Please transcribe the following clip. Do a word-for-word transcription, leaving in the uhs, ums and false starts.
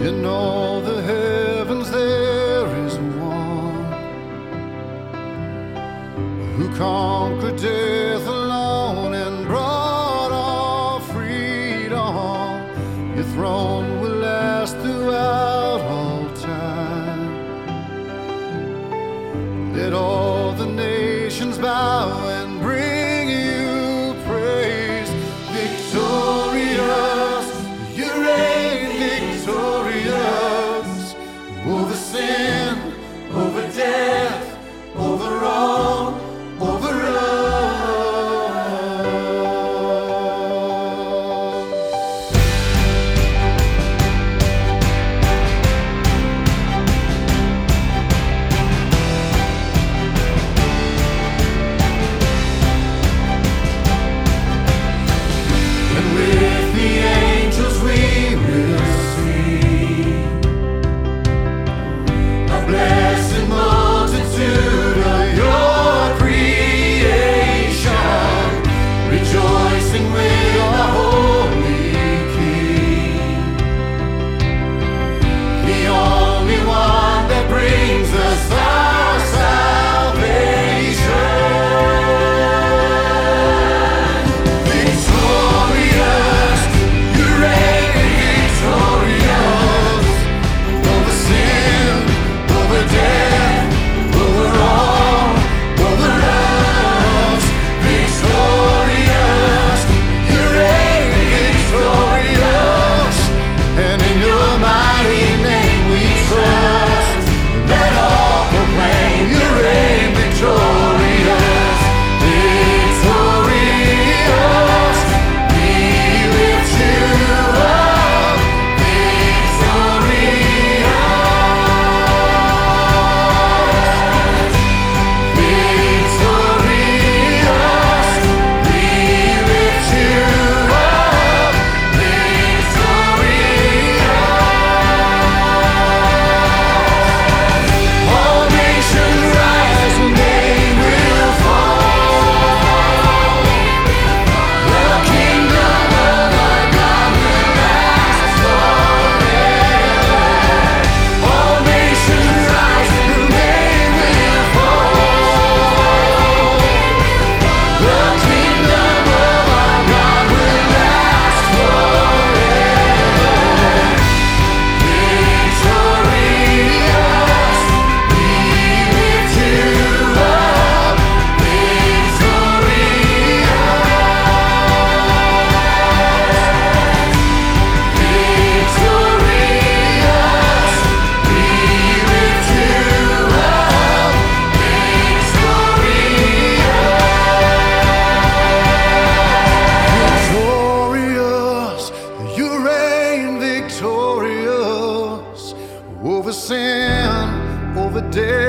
In all the heavens there is one who conquered death alone and brought all freedom. Your throne will last throughout all time. Let all the nations bow and bring you praise. Victorious, you reign victorious over sin, over death, over wrong, over us. And with the angels we will sing a blessed multitude of your creation, rejoicing with our holy King, the only one that brings us our salvation. Victorious, you reign victorious over sin, over death, over all, over us. Victorious, you reign victorious, and in your mighty name we trust. Let all proclaim you reign victorious, victorious. We lift you up, victorious, victorious. We lift you up, victorious. All nations rise and they will fall. The kingdom of our God will last forever. All nations rise and they will fall. The kingdom of our God will last forever. Victorious, we lift you up, victorious, victorious. We lift you up, victorious. Victorious, you reign victorious over sin, over death,